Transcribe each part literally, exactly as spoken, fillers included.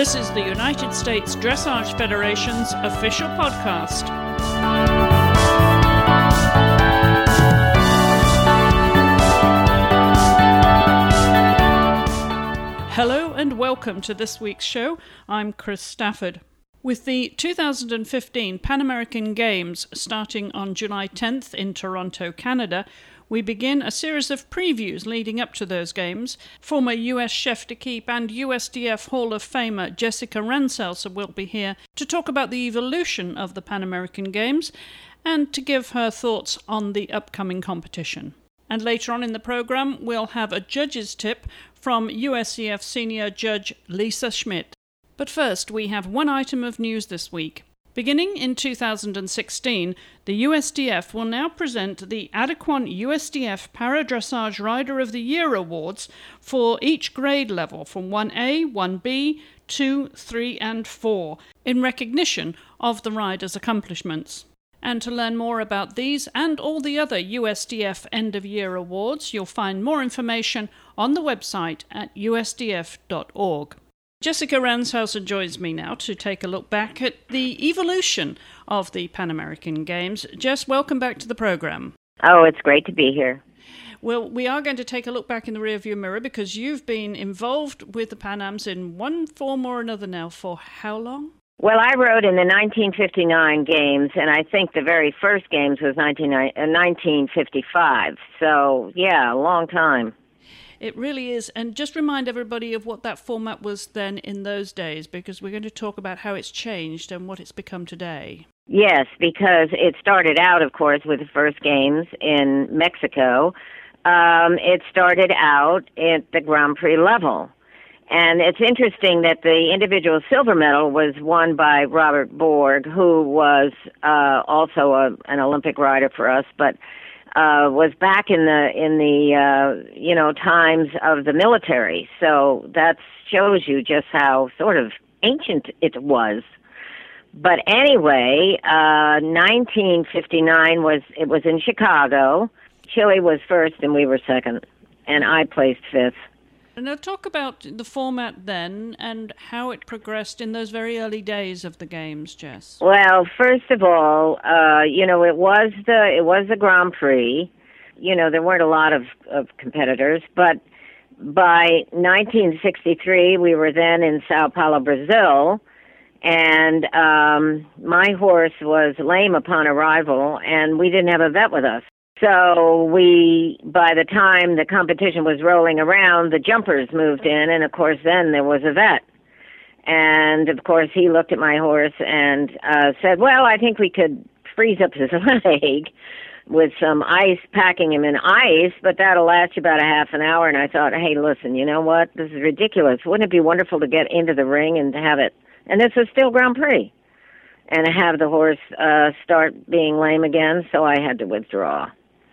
This is the United States Dressage Federation's official podcast. Hello and welcome to this week's show. I'm Chris Stafford. With the two thousand fifteen Pan American Games starting on July tenth in Toronto, Canada, we begin a series of previews leading up to those games. Former U S Chef d'Equipe and U S D F Hall of Famer Jessica Ranselser will be here to talk about the evolution of the Pan American Games and to give her thoughts on the upcoming competition. And later on in the program, we'll have a judge's tip from U S C F senior judge Lisa Schmidt. But first, we have one item of news this week. Beginning in two thousand sixteen, the U S D F will now present the Adequan U S D F Para-Dressage Rider of the Year Awards for each grade level from one A, one B, two, three and four in recognition of the rider's accomplishments. And to learn more about these and all the other U S D F end-of-year awards, you'll find more information on the website at U S D F dot org. Jessica Ranselser joins me now to take a look back at the evolution of the Pan American Games. Jess, welcome back to the program. Oh, it's great to be here. Well, we are going to take a look back in the rearview mirror because you've been involved with the Pan Ams in one form or another now for how long? Well, I rode in the nineteen fifty-nine games, and I think the very first games was nineteen fifty-five. So, yeah, a long time. It really is. And just remind everybody of what that format was then in those days, because we're going to talk about how it's changed and what it's become today. Yes, because it started out, of course, with the first games in Mexico. Um, it started out at the Grand Prix level. And it's interesting that the individual silver medal was won by Robert Borg, who was uh, also a, an Olympic rider for us, but Uh, was back in the in the uh, you know times of the military, so that shows you just how sort of ancient it was. But anyway, uh, nineteen fifty-nine was it was in Chicago. Chile was first, and we were second, and I placed fifth. Now talk about the format then and how it progressed in those very early days of the games, Jess. Well, first of all, uh, you know, it was the it was the Grand Prix. You know, there weren't a lot of, of competitors, but by nineteen sixty-three, we were then in Sao Paulo, Brazil, and um, my horse was lame upon arrival, and we didn't have a vet with us. So we, by the time the competition was rolling around, the jumpers moved in, and of course then there was a vet. And of course he looked at my horse and uh, said, well, I think we could freeze up his leg with some ice, packing him in ice, but that'll last you about a half an hour. And I thought, hey, listen, you know what? This is ridiculous. Wouldn't it be wonderful to get into the ring and to have it? And this was still Grand Prix. And have the horse uh, start being lame again, so I had to withdraw.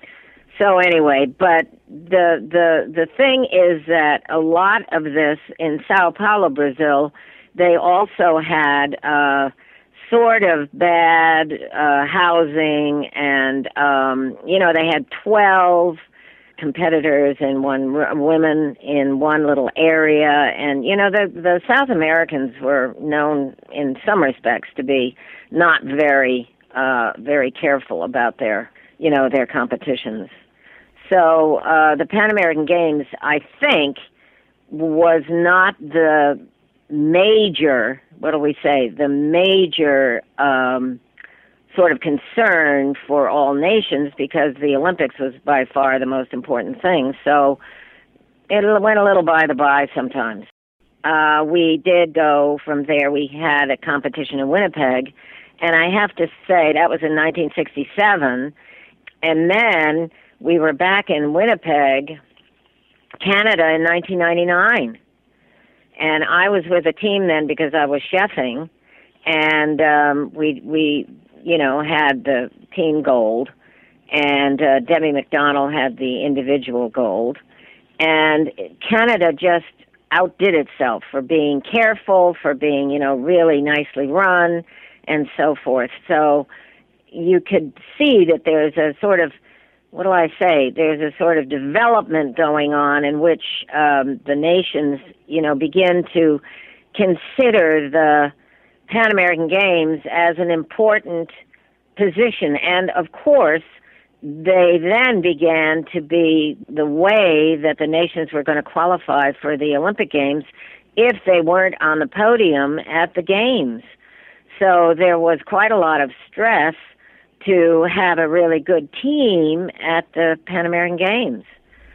So anyway, but the the the thing is that a lot of this in Sao Paulo, Brazil, they also had uh, sort of bad uh, housing, and um, you know they had twelve competitors and one women in one little area, and you know the the South Americans were known in some respects to be not very uh, very careful about their you know their competitions. So uh, the Pan American Games, I think, was not the major, what do we say, the major um, sort of concern for all nations, because the Olympics was by far the most important thing. So it went a little by the by sometimes. Uh, we did go from there. We had a competition in Winnipeg, and I have to say that was in nineteen sixty-seven, and then we were back in Winnipeg, Canada in nineteen ninety-nine. And I was with a team then because I was chefing, and um, we, we, you know, had the team gold, and uh, Debbie McDonald had the individual gold. And Canada just outdid itself for being careful, for being, you know, really nicely run, and so forth. So you could see that there's a sort of what do I say, there's a sort of development going on in which um, the nations, you know, begin to consider the Pan American Games as an important position. And of course, they then began to be the way that the nations were going to qualify for the Olympic Games if they weren't on the podium at the Games. So there was quite a lot of stress to have a really good team at the Pan American Games.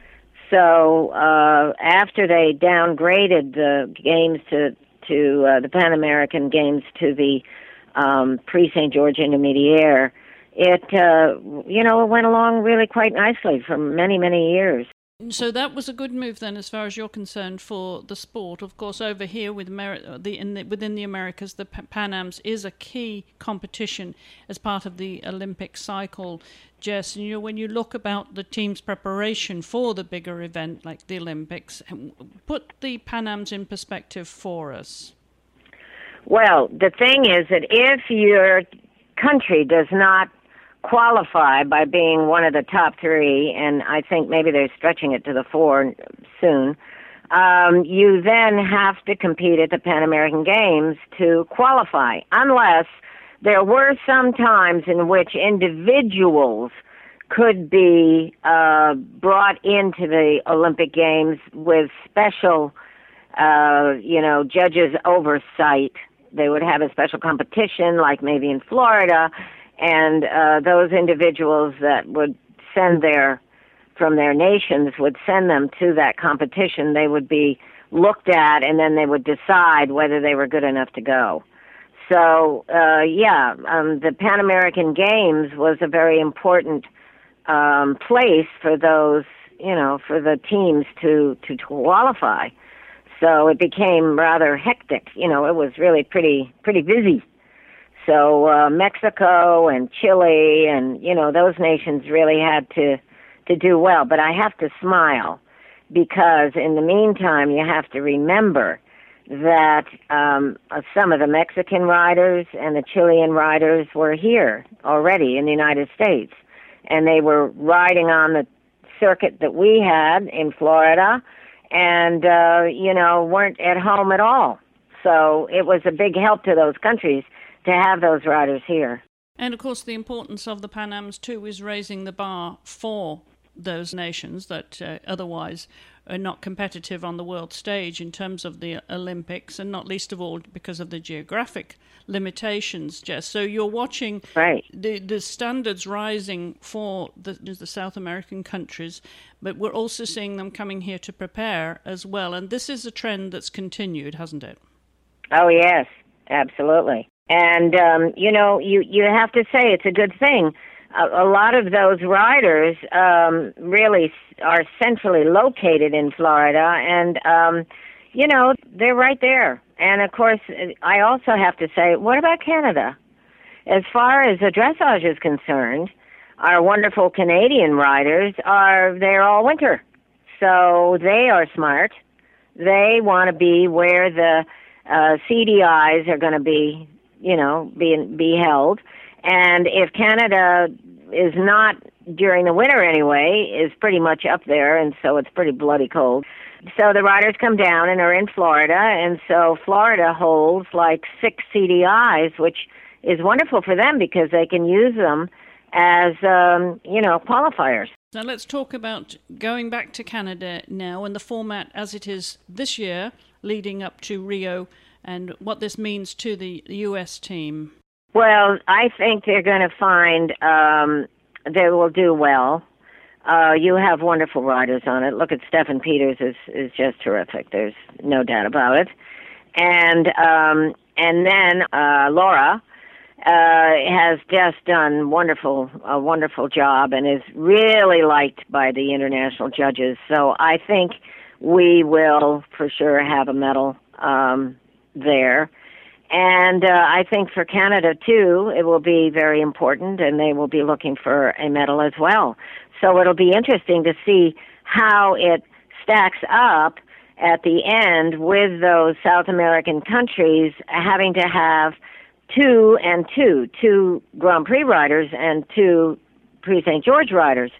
So uh, after they downgraded the games to to uh, the Pan American Games to the um, Prix-Saint Georges Intermédiaire, it uh, you know it went along really quite nicely for many many years. So that was a good move then, as far as you're concerned, for the sport. Of course, over here with Ameri- the, in the, within the Americas, the Pan Ams is a key competition as part of the Olympic cycle. Jess, and you know, when you look about the team's preparation for the bigger event like the Olympics, put the Pan Ams in perspective for us. Well, the thing is that if your country does not qualify by being one of the top three, and I think maybe they're stretching it to the four soon, um, you then have to compete at the Pan American Games to qualify, unless there were some times in which individuals could be uh, brought into the Olympic Games with special, uh, you know, judges' oversight. They would have a special competition, like maybe in Florida, and uh, those individuals that would send their, from their nations, would send them to that competition. They would be looked at, and then they would decide whether they were good enough to go. So, uh, yeah, um, the Pan American Games was a very important um, place for those, you know, for the teams to, to, to qualify. So it became rather hectic. You know, it was really pretty pretty busy. So uh, Mexico and Chile and, you know, those nations really had to, to do well. But I have to smile because in the meantime, you have to remember that um, some of the Mexican riders and the Chilean riders were here already in the United States. And they were riding on the circuit that we had in Florida and, uh, you know, weren't at home at all. So it was a big help to those countries to have those riders here. And, of course, the importance of the Pan Ams, too, is raising the bar for those nations that uh, otherwise are not competitive on the world stage in terms of the Olympics, and not least of all because of the geographic limitations, Jess. So you're watching right. the, the standards rising for the, the South American countries, but we're also seeing them coming here to prepare as well. And this is a trend that's continued, hasn't it? Oh, yes, absolutely. And, um, you know, you, you have to say it's a good thing. A, a lot of those riders um, really are centrally located in Florida, and, um, you know, they're right there. And, of course, I also have to say, what about Canada? As far as the dressage is concerned, our wonderful Canadian riders are there all winter. So they are smart. They want to be where the uh, C D Is are going to be, you know, be, be held. And if Canada is not, during the winter anyway, is pretty much up there, and so it's pretty bloody cold. So the riders come down and are in Florida, and so Florida holds like six C D Is, which is wonderful for them because they can use them as, um, you know, qualifiers. Now let's talk about going back to Canada now and the format as it is this year, leading up to Rio, and what this means to the U S team. Well, I think they're going to find um, they will do well. Uh, you have wonderful riders on it. Look at Stefan Peters is is just terrific. There's no doubt about it. And um, and then uh, Laura uh, has just done wonderful a wonderful job and is really liked by the international judges. So I think we will for sure have a medal um, there. And uh, I think for Canada, too, it will be very important, and they will be looking for a medal as well. So it'll be interesting to see how it stacks up at the end with those South American countries having to have two and two, two Grand Prix riders and two Prix-Saint Georges riders.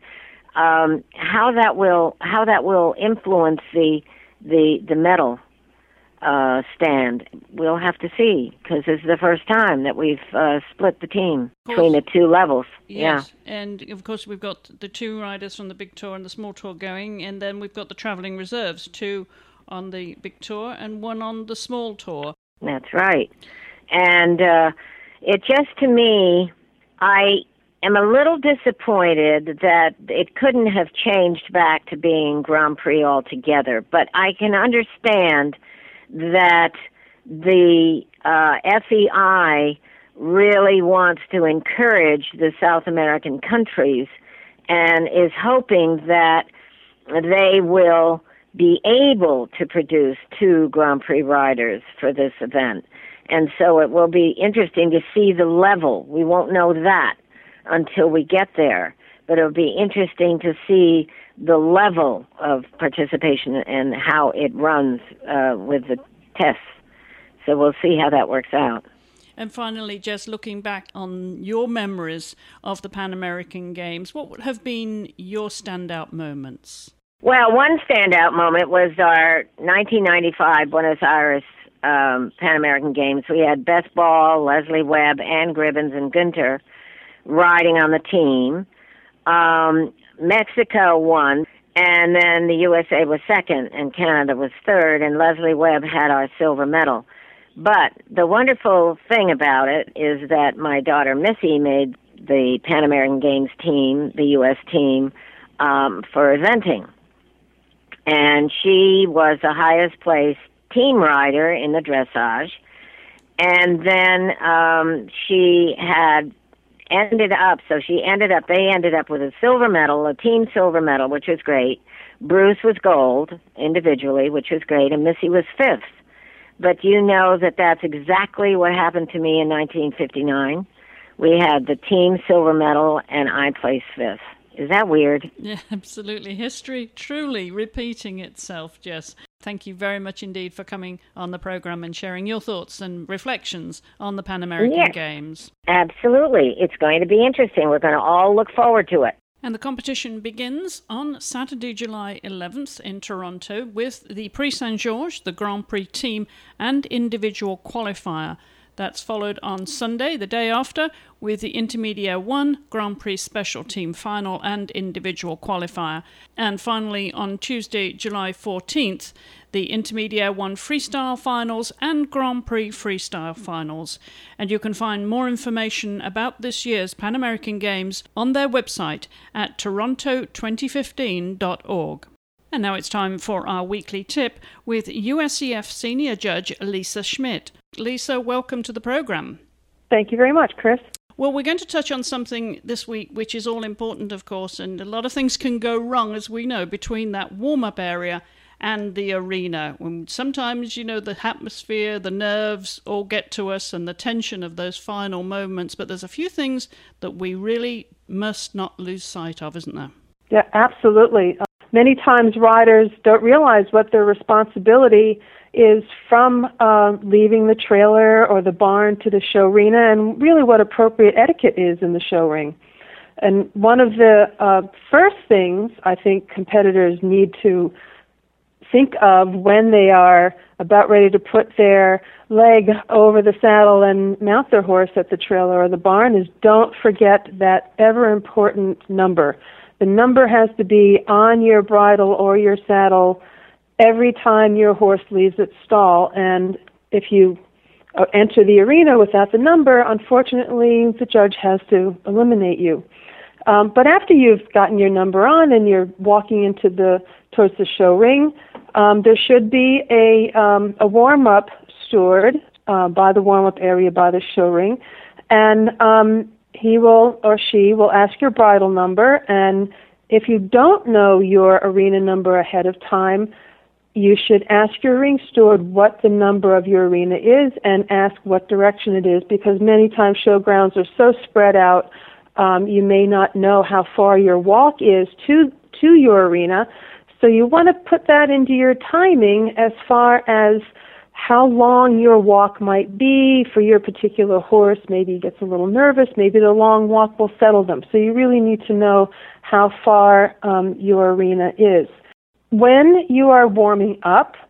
Um, how that will how that will influence the the the medal uh, stand. We'll have to see, because this is the first time that we've uh, split the team between the two levels. Yes, yeah. And of course we've got the two riders from the big tour and the small tour going, and then we've got the travelling reserves, two on the big tour and one on the small tour. That's right. And uh, it just, to me, I am a little disappointed that it couldn't have changed back to being Grand Prix altogether, but I can understand that the uh, F E I really wants to encourage the South American countries and is hoping that they will be able to produce two Grand Prix riders for this event. And so it will be interesting to see the level. We won't know that until we get there, but it'll be interesting to see the level of participation and how it runs uh, with the tests. So we'll see how that works out. And finally, Jess, looking back on your memories of the Pan American Games, what would have been your standout moments? Well, one standout moment was our nineteen ninety-five Buenos Aires um, Pan American Games. We had Beth Ball, Leslie Webb, Ann Gribbons, and Günther riding on the team. Um, Mexico won, and then the U S A was second, and Canada was third, and Leslie Webb had our silver medal. But the wonderful thing about it is that my daughter Missy made the Pan American Games team, the U S team, um, for eventing. And she was the highest placed team rider in the dressage. And then um, she had ended up, so she ended up, they ended up with a silver medal, a team silver medal, which was great. Bruce was gold individually, which was great, and Missy was fifth. But you know that that's exactly what happened to me in nineteen fifty-nine. We had the team silver medal, and I placed fifth. Is that weird? Yeah, absolutely. History truly repeating itself, Jess. Thank you very much indeed for coming on the program and sharing your thoughts and reflections on the Pan American yeah, Games. Absolutely. It's going to be interesting. We're going to all look forward to it. And the competition begins on Saturday, July eleventh in Toronto with the Prix Saint-Georges, the Grand Prix team and individual qualifier. That's followed on Sunday, the day after, with the Intermediate one Grand Prix Special Team Final and Individual Qualifier. And finally, on Tuesday, July fourteenth, the Intermediate one Freestyle Finals and Grand Prix Freestyle Finals. And you can find more information about this year's Pan American Games on their website at toronto twenty fifteen dot org. And now it's time for our weekly tip with U S E F Senior Judge Lisa Schmidt. Lisa, welcome to the program. Thank you very much, Chris. Well, we're going to touch on something this week which is all important, of course, and a lot of things can go wrong, as we know, between that warm-up area and the arena. When sometimes, you know, the atmosphere, the nerves all get to us and the tension of those final moments, but there's a few things that we really must not lose sight of, isn't there? Yeah, absolutely. Uh, many times riders don't realize what their responsibility is from uh, leaving the trailer or the barn to the show arena, and really what appropriate etiquette is in the show ring. And one of the uh, first things I think competitors need to think of when they are about ready to put their leg over the saddle and mount their horse at the trailer or the barn is don't forget that ever important number. The number has to be on your bridle or your saddle every time your horse leaves its stall, and if you uh, enter the arena without the number, unfortunately, the judge has to eliminate you. Um, but after you've gotten your number on and you're walking into the towards the show ring, um, there should be a um, a warm-up steward uh, by the warm-up area by the show ring, and um, he will or she will ask your bridle number, and if you don't know your arena number ahead of time, you should ask your ring steward what the number of your arena is and ask what direction it is, because many times showgrounds are so spread out, um, you may not know how far your walk is to to your arena. So you want to put that into your timing as far as how long your walk might be for your particular horse. Maybe he gets a little nervous. Maybe the long walk will settle them. So you really need to know how far um, your arena is. When you are warming up,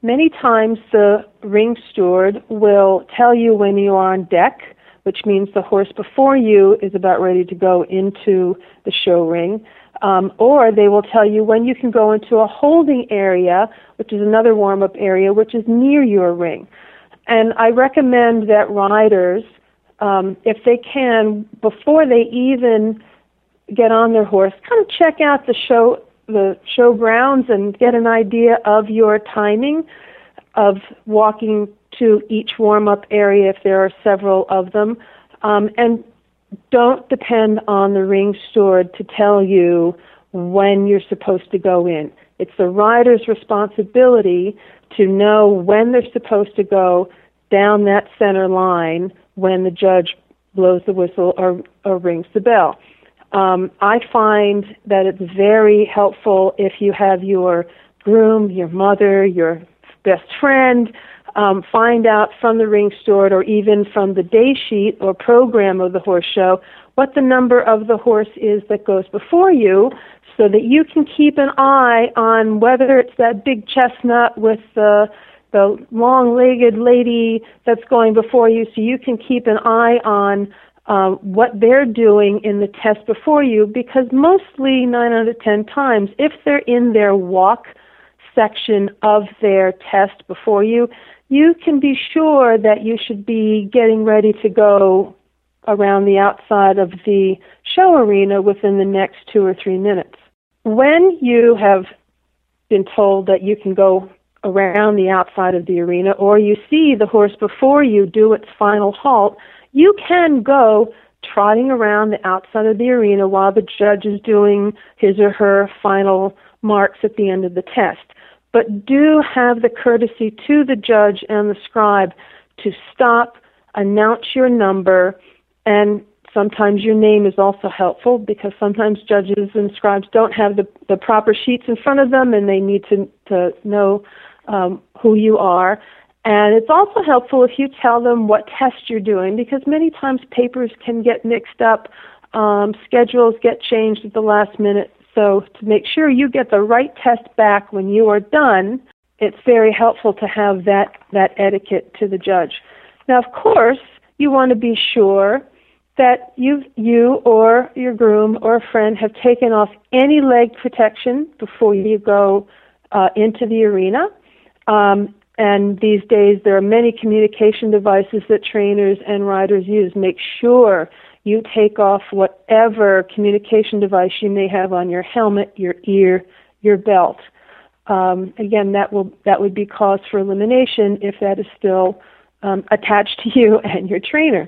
Many times the ring steward will tell you when you are on deck, which means the horse before you is about ready to go into the show ring. Um, or they will tell you when you can go into a holding area, which is another warm-up area, which is near your ring. And I recommend that riders, um, if they can, before they even get on their horse, kind of check out the show the show grounds and get an idea of your timing of walking to each warm-up area if there are several of them. Um, and don't depend on the ring steward to tell you when you're supposed to go in. It's the rider's responsibility to know when they're supposed to go down that center line when the judge blows the whistle or, or rings the bell. Um, I find that it's very helpful if you have your groom, your mother, your best friend, um, find out from the ring steward or even from the day sheet or program of the horse show what the number of the horse is that goes before you, so that you can keep an eye on whether it's that big chestnut with the the long-legged lady that's going before you, so you can keep an eye on uh, what they're doing in the test before you, because mostly nine out of ten times, if they're in their walk section of their test before you, you can be sure that you should be getting ready to go around the outside of the show arena within the next two or three minutes. When you have been told that you can go around the outside of the arena, or you see the horse before you do its final halt, you can go trotting around the outside of the arena while the judge is doing his or her final marks at the end of the test. But do have the courtesy to the judge and the scribe to stop, announce your number, and sometimes your name is also helpful, because sometimes judges and scribes don't have the, the proper sheets in front of them and they need to, to know um, who you are. And it's also helpful if you tell them what test you're doing, because many times papers can get mixed up, um, schedules get changed at the last minute. So to make sure you get the right test back when you are done, it's very helpful to have that, that etiquette to the judge. Now, of course, you want to be sure that you you or your groom or a friend have taken off any leg protection before you go uh, into the arena. Um, and these days there are many communication devices that trainers and riders use. Make sure you take off whatever communication device you may have on your helmet, your ear, your belt. Um, again, that will that would be cause for elimination if that is still um, attached to you and your trainer.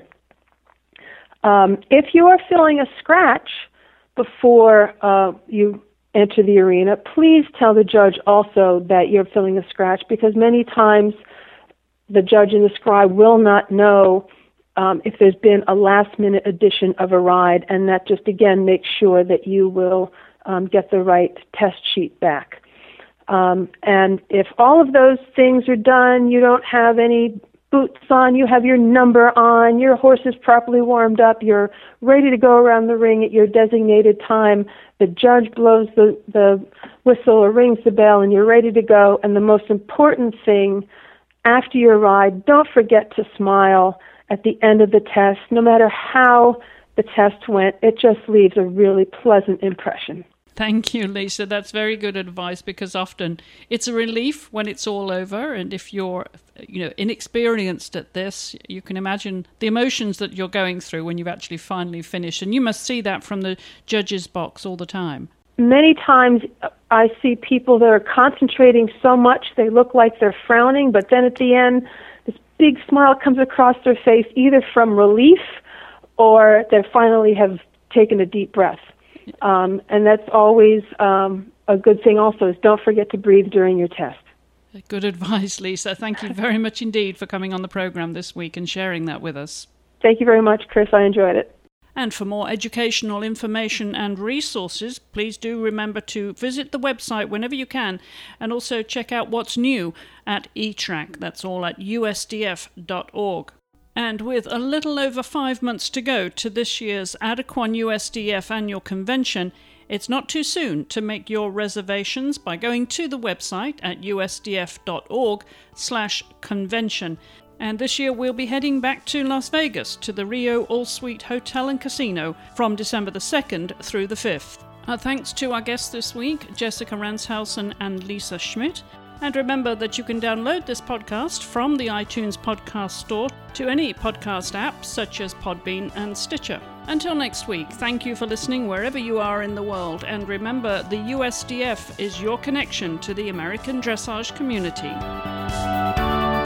Um, if you are feeling a scratch before uh, you enter the arena, please tell the judge also that you're feeling a scratch, because many times the judge and the scribe will not know um, if there's been a last-minute addition of a ride, and that just, again, makes sure that you will um, get the right test sheet back. Um, and if all of those things are done, you don't have any boots on, you have your number on, your horse is properly warmed up, you're ready to go around the ring at your designated time, the judge blows the, the whistle or rings the bell, and you're ready to go. And the most important thing, after your ride, don't forget to smile at the end of the test. No matter how the test went, it just leaves a really pleasant impression. Thank you, Lisa. That's very good advice, because often it's a relief when it's all over. And if you're, you know, inexperienced at this, you can imagine the emotions that you're going through when you've actually finally finished. And you must see that from the judge's box all the time. Many times I see people that are concentrating so much they look like they're frowning, but then at the end, this big smile comes across their face, either from relief or they finally have taken a deep breath. Um, and that's always um, a good thing also, is don't forget to breathe during your test. Good advice, Lisa. Thank you very much indeed for coming on the program this week and sharing that with us. Thank you very much, Chris. I enjoyed it. And for more educational information and resources, please do remember to visit the website whenever you can, and also check out what's new at E TRAC. That's all at U S D F dot org. And with a little over five months to go to this year's Adequan U S D F Annual Convention, It's not too soon to make your reservations by going to the website at usdf.org slash convention. And this year we'll be heading back to Las Vegas to the Rio All-Suite Hotel and Casino from December the second through the fifth. Our thanks to our guests this week, Jessica Ranshausen and Lisa Schmidt. And remember that you can download this podcast from the iTunes podcast store to any podcast apps such as Podbean and Stitcher. Until next week, thank you for listening wherever you are in the world. And remember, the U S D F is your connection to the American dressage community.